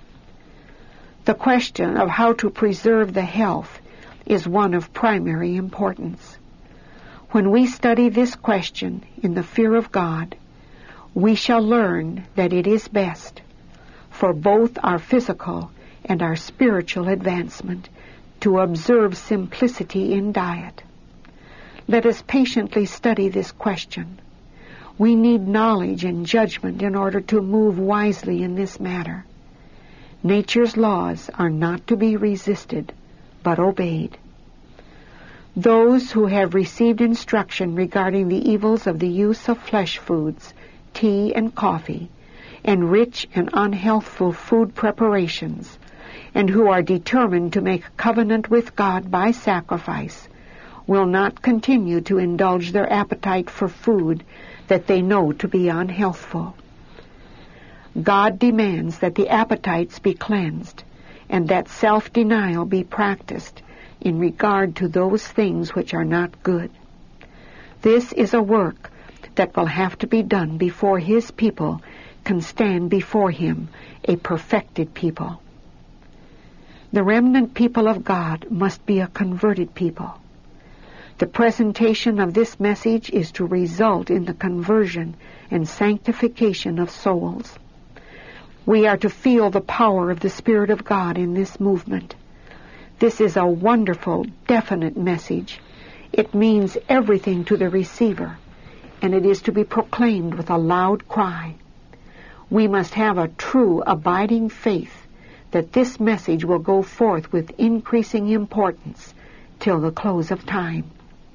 The question of how to preserve the health is one of primary importance. When we study this question in the fear of God, we shall learn that it is best for both our physical and our spiritual advancement to observe simplicity in diet. Let us patiently study this question. We need knowledge and judgment in order to move wisely in this matter. Nature's laws are not to be resisted, but obeyed. Those who have received instruction regarding the evils of the use of flesh foods, tea and coffee, and rich and unhealthful food preparations, and who are determined to make a covenant with God by sacrifice, will not continue to indulge their appetite for food that they know to be unhealthful. God demands that the appetites be cleansed and that self-denial be practiced in regard to those things which are not good. This is a work that will have to be done before His people can stand before Him, a perfected people. The remnant people of God must be a converted people. The presentation of this message is to result in the conversion and sanctification of souls. We are to feel the power of the Spirit of God in this movement. This is a wonderful, definite message. It means everything to the receiver, and it is to be proclaimed with a loud cry. We must have a true, abiding faith that this message will go forth with increasing importance till the close of time.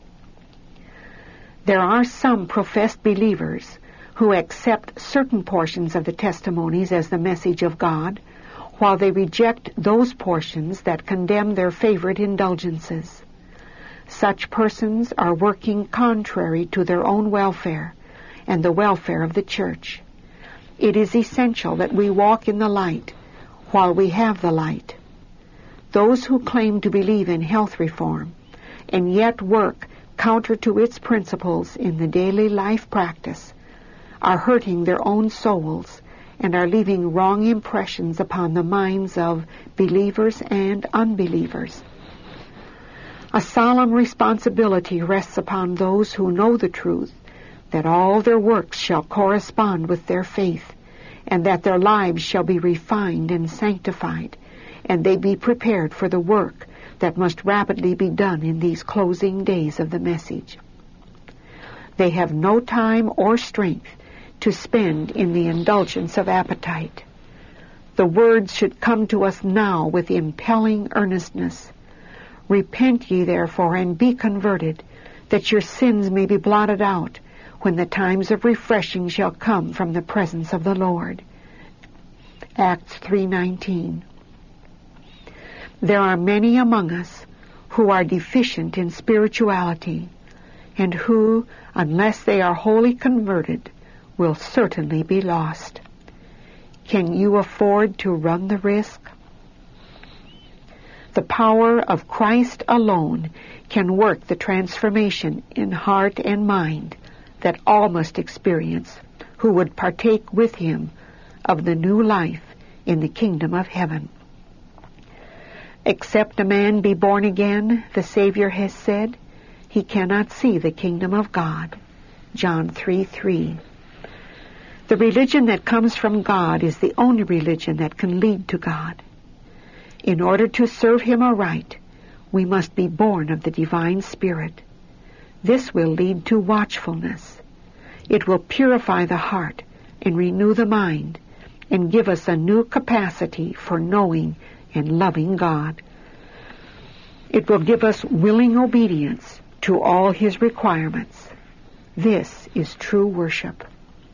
There are some professed believers who accept certain portions of the testimonies as the message of God, while they reject those portions that condemn their favorite indulgences. Such persons are working contrary to their own welfare and the welfare of the church. It is essential that we walk in the light while we have the light. Those who claim to believe in health reform and yet work counter to its principles in the daily life practice are hurting their own souls and are leaving wrong impressions upon the minds of believers and unbelievers. A solemn responsibility rests upon those who know the truth, that all their works shall correspond with their faith, and that their lives shall be refined and sanctified, and they be prepared for the work that must rapidly be done in these closing days of the message. They have no time or strength to spend in the indulgence of appetite. The words should come to us now with impelling earnestness. Repent ye therefore and be converted, that your sins may be blotted out when the times of refreshing shall come from the presence of the Lord. Acts three nineteen. There are many among us who are deficient in spirituality, and who, unless they are wholly converted, will certainly be lost. Can you afford to run the risk? The power of Christ alone can work the transformation in heart and mind that all must experience who would partake with Him of the new life in the kingdom of heaven. Except a man be born again, the Savior has said, he cannot see the kingdom of God. John three three. The religion that comes from God is the only religion that can lead to God. In order to serve Him aright, we must be born of the divine Spirit. This will lead to watchfulness. It will purify the heart and renew the mind and give us a new capacity for knowing and loving God. It will give us willing obedience to all His requirements. This is true worship.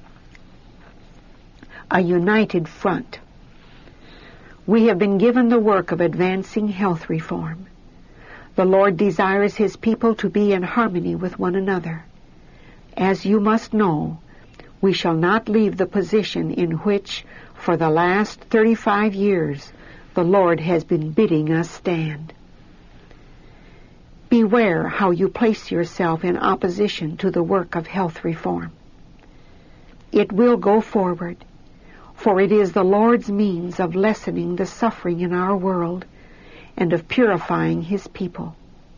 A united front. We have been given the work of advancing health reform. The Lord desires His people to be in harmony with one another. As you must know, we shall not leave the position in which, for the last thirty-five years, the Lord has been bidding us stand. Beware how you place yourself in opposition to the work of health reform. It will go forward, for it is the Lord's means of lessening the suffering in our world and of purifying His people.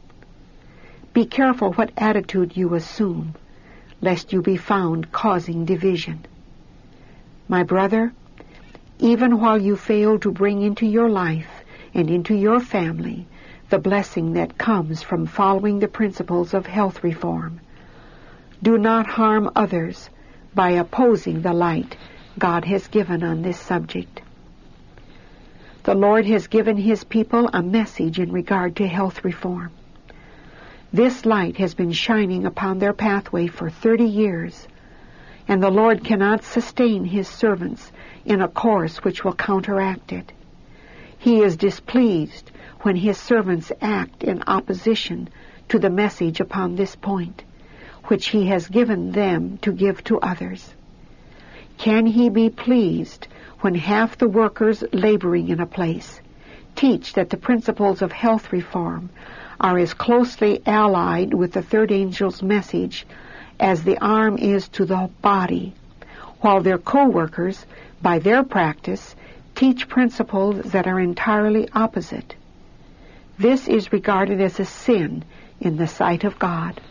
Be careful what attitude you assume, lest you be found causing division. My brother, even while you fail to bring into your life and into your family the blessing that comes from following the principles of health reform, do not harm others by opposing the light God has given on this subject. The Lord has given His people a message in regard to health reform. This light has been shining upon their pathway for thirty years, and the Lord cannot sustain His servants in a course which will counteract it. He is displeased when His servants act in opposition to the message upon this point, which He has given them to give to others. Can He be pleased when half the workers laboring in a place teach that the principles of health reform are as closely allied with the third angel's message as the arm is to the body, while their co-workers, by their practice, teach principles that are entirely opposite? This is regarded as a sin in the sight of God.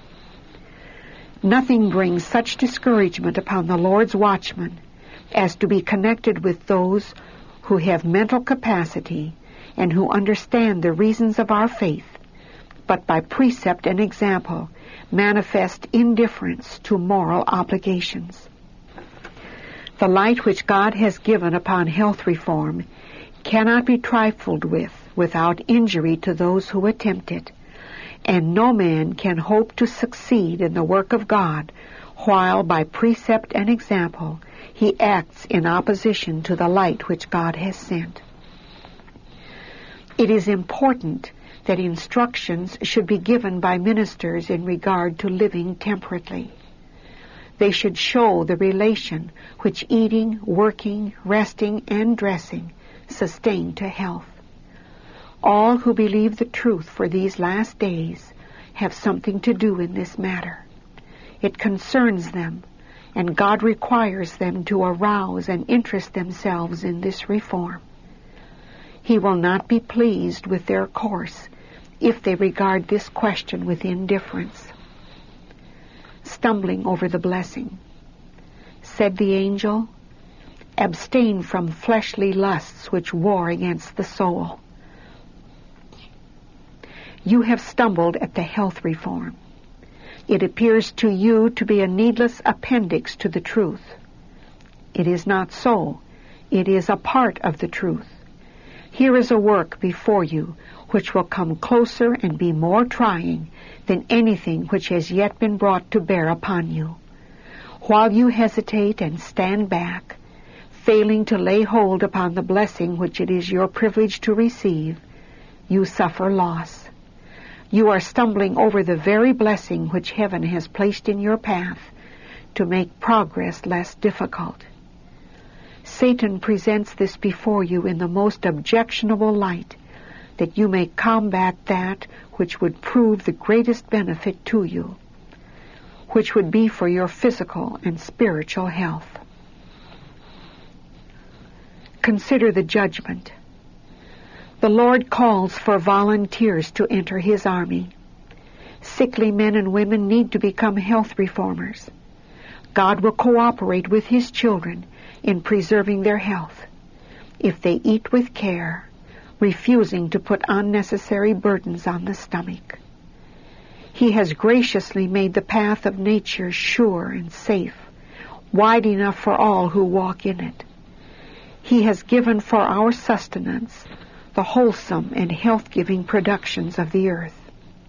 Nothing brings such discouragement upon the Lord's watchmen as to be connected with those who have mental capacity and who understand the reasons of our faith, but by precept and example manifest indifference to moral obligations. The light which God has given upon health reform cannot be trifled with without injury to those who attempt it, and no man can hope to succeed in the work of God while by precept and example he acts in opposition to the light which God has sent. It is important that instructions should be given by ministers in regard to living temperately. They should show the relation which eating, working, resting, and dressing sustain to health. All who believe the truth for these last days have something to do in this matter. It concerns them, and God requires them to arouse and interest themselves in this reform. He will not be pleased with their course if they regard this question with indifference. Stumbling over the blessing. Said the angel, "Abstain from fleshly lusts which war against the soul." You have stumbled at the health reform. It appears to you to be a needless appendix to the truth. It is not so. It is a part of the truth. Here is a work before you which will come closer and be more trying than anything which has yet been brought to bear upon you. While you hesitate and stand back, failing to lay hold upon the blessing which it is your privilege to receive, you suffer loss. You are stumbling over the very blessing which heaven has placed in your path to make progress less difficult. Satan presents this before you in the most objectionable light, that you may combat that which would prove the greatest benefit to you, which would be for your physical and spiritual health. Consider the judgment. The The Lord calls for volunteers to enter His army. Sickly men and women need to become health reformers. God will cooperate with His children in preserving their health if they eat with care, refusing to put unnecessary burdens on the stomach. He has graciously made the path of nature sure and safe, wide enough for all who walk in it. He has given for our sustenance the wholesome and health-giving productions of the earth.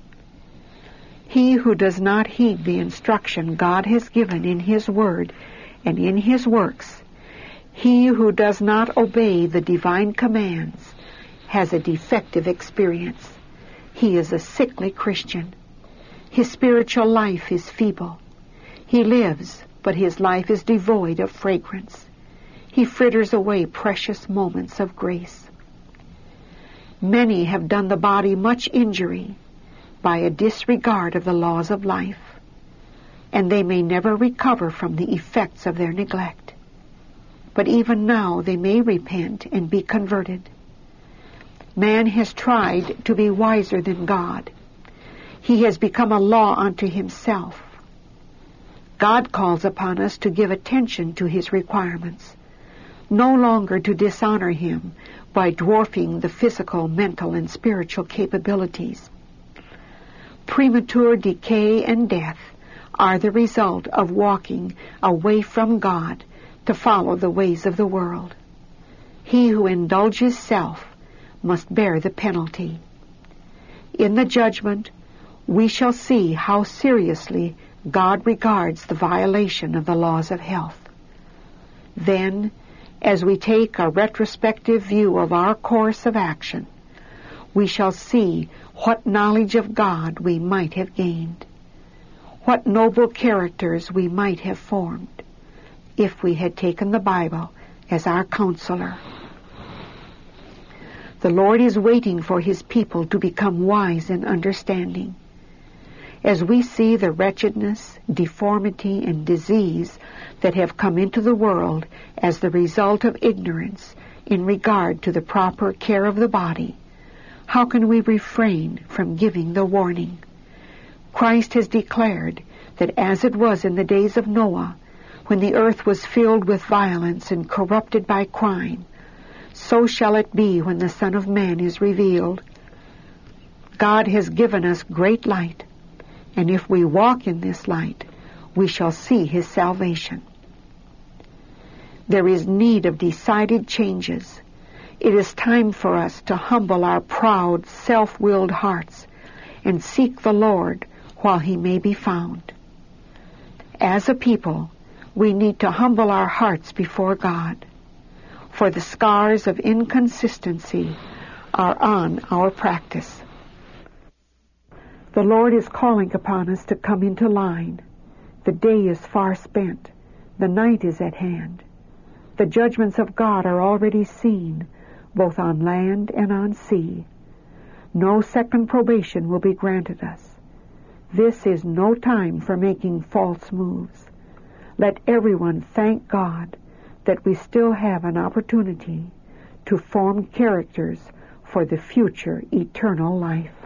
He who does not heed the instruction God has given in His Word and in His works, he who does not obey the divine commands, has a defective experience. He is a sickly Christian. His spiritual life is feeble. He lives, but his life is devoid of fragrance. He fritters away precious moments of grace. Many have done the body much injury by a disregard of the laws of life, and they may never recover from the effects of their neglect. But even now they may repent and be converted. Man has tried to be wiser than God. He has become a law unto himself. God calls upon us to give attention to His requirements, no longer to dishonor Him by dwarfing the physical, mental, and spiritual capabilities. Premature decay and death are the result of walking away from God to follow the ways of the world. He who indulges self must bear the penalty. In the judgment, we shall see how seriously God regards the violation of the laws of health. Then, as we take a retrospective view of our course of action, we shall see what knowledge of God we might have gained, what noble characters we might have formed, if we had taken the Bible as our counselor. The Lord is waiting for His people to become wise in understanding. As we see the wretchedness, deformity, and disease that have come into the world as the result of ignorance in regard to the proper care of the body, how can we refrain from giving the warning? Christ has declared that as it was in the days of Noah, when the earth was filled with violence and corrupted by crime, so shall it be when the Son of Man is revealed. God has given us great light, and if we walk in this light, we shall see His salvation. There is need of decided changes. It is time for us to humble our proud, self-willed hearts and seek the Lord while He may be found. As a people, we need to humble our hearts before God, for the scars of inconsistency are on our practice. The Lord is calling upon us to come into line. The day is far spent. The night is at hand. The judgments of God are already seen, both on land and on sea. No second probation will be granted us. This is no time for making false moves. Let everyone thank God that we still have an opportunity to form characters for the future eternal life.